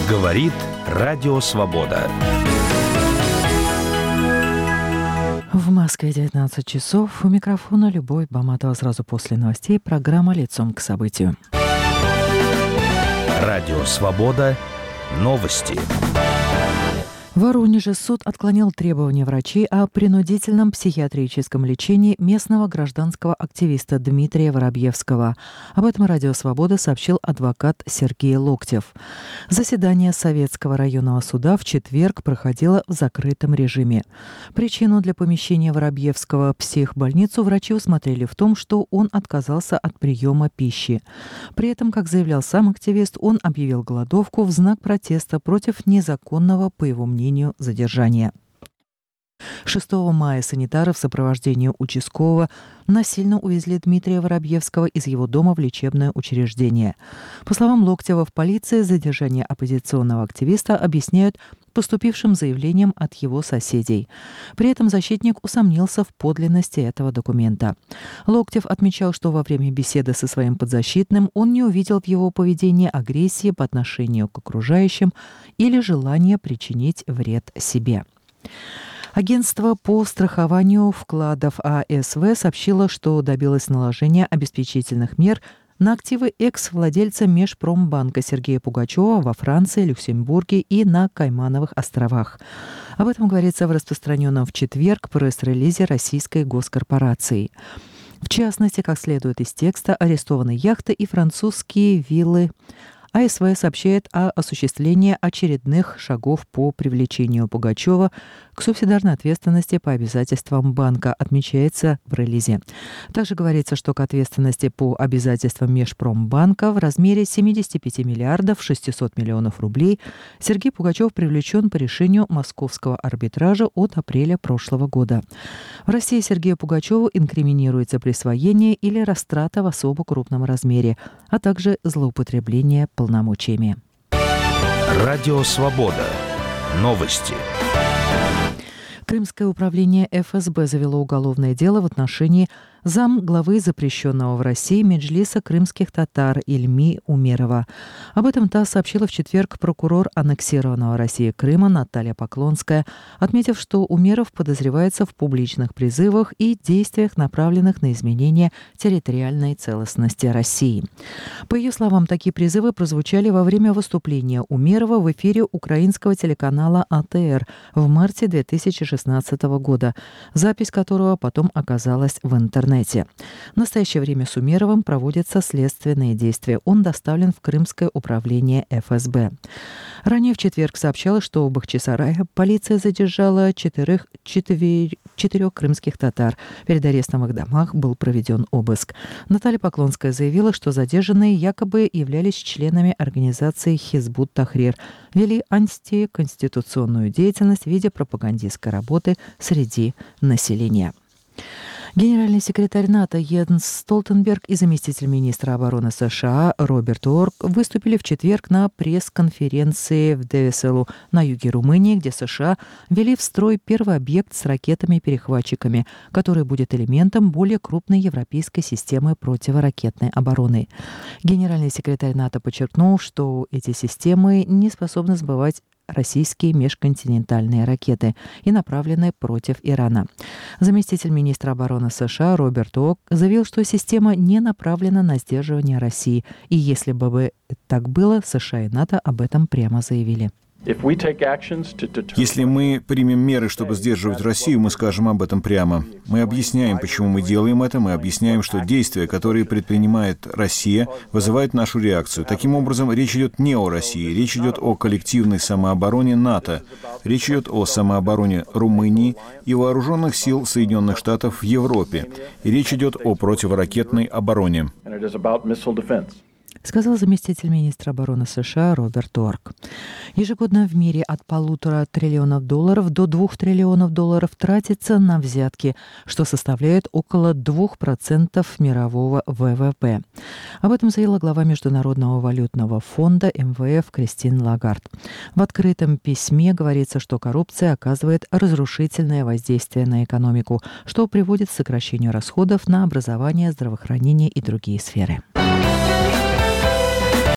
Говорит Радио Свобода. В Москве 19 часов. У микрофона Любовь Баматова. Сразу после новостей программа «Лицом к событию». Радио Свобода. Новости. В Воронеже суд отклонил требования врачей о принудительном психиатрическом лечении местного гражданского активиста Дмитрия Воробьевского. Об этом Радио Свобода сообщил адвокат Сергей Локтев. Заседание Советского районного суда в четверг проходило в закрытом режиме. Причину для помещения Воробьевского в психбольницу врачи усмотрели в том, что он отказался от приема пищи. При этом, как заявлял сам активист, он объявил голодовку в знак протеста против незаконного, по его мнению, задержания. 6 мая санитары в сопровождении участкового насильно увезли Дмитрия Воробьевского из его дома в лечебное учреждение. По словам Локтева, в полиции задержание оппозиционного активиста объясняют поступившим заявлением от его соседей. При этом защитник усомнился в подлинности этого документа. Локтев отмечал, что во время беседы со своим подзащитным он не увидел в его поведении агрессии по отношению к окружающим или желания причинить вред себе. Агентство по страхованию вкладов АСВ сообщило, что добилось наложения обеспечительных мер на активы экс-владельца Межпромбанка Сергея Пугачева во Франции, Люксембурге и на Каймановых островах. Об этом говорится в распространенном в четверг пресс-релизе российской госкорпорации. В частности, как следует из текста, арестованы яхты и французские виллы. АСВ сообщает о осуществлении очередных шагов по привлечению Пугачева к субсидарной ответственности по обязательствам банка, отмечается в релизе. Также говорится, что к ответственности по обязательствам Межпромбанка в размере 75 миллиардов 600 миллионов рублей Сергей Пугачев привлечен по решению московского арбитража от апреля прошлого года. В России Сергею Пугачеву инкриминируется присвоение или растрата в особо крупном размере, а также злоупотребление полномочиями. Радио Свобода. Новости. Крымское управление ФСБ завело уголовное дело в отношении замглавы запрещенного в России Меджлиса крымских татар Ильми Умерова. Об этом ТАСС сообщила в четверг прокурор аннексированного Россией Крыма Наталья Поклонская, отметив, что Умеров подозревается в публичных призывах и действиях, направленных на изменение территориальной целостности России. По ее словам, такие призывы прозвучали во время выступления Умерова в эфире украинского телеканала АТР в марте 2016 года, запись которого потом оказалась в интернете. В настоящее время с Умеровым проводятся следственные действия. Он доставлен в Крымское управление ФСБ. Ранее в четверг сообщалось, что в Бахчисарае полиция задержала четырех крымских татар. Перед арестом в их домах был проведен обыск. Наталья Поклонская заявила, что задержанные якобы являлись членами организации Хизбут Тахрир, вели антиконституционную деятельность в виде пропагандистской работы среди населения. Генеральный секретарь НАТО Йенс Столтенберг и заместитель министра обороны США Роберт Орк выступили в четверг на пресс-конференции в Девеселу на юге Румынии, где США ввели в строй первый объект с ракетами-перехватчиками, который будет элементом более крупной европейской системы противоракетной обороны. Генеральный секретарь НАТО подчеркнул, что эти системы не способны сбывать российские межконтинентальные ракеты и направленные против Ирана. Заместитель министра обороны США Роберт Ок заявил, что система не направлена на сдерживание России, и если бы так было, США и НАТО об этом прямо заявили. Если мы примем меры, чтобы сдерживать Россию, мы скажем об этом прямо. Мы объясняем, почему мы делаем это, мы объясняем, что действия, которые предпринимает Россия, вызывают нашу реакцию. Таким образом, речь идет не о России, речь идет о коллективной самообороне НАТО, речь идет о самообороне Румынии и вооруженных сил Соединенных Штатов в Европе, и речь идет о противоракетной обороне. Сказал заместитель министра обороны США Роберт Орк. Ежегодно в мире от $1,5 триллиона до $2 триллионов тратится на взятки, что составляет около 2% мирового ВВП. Об этом заявила глава Международного валютного фонда МВФ Кристин Лагард. В открытом письме говорится, что коррупция оказывает разрушительное воздействие на экономику, что приводит к сокращению расходов на образование, здравоохранение и другие сферы.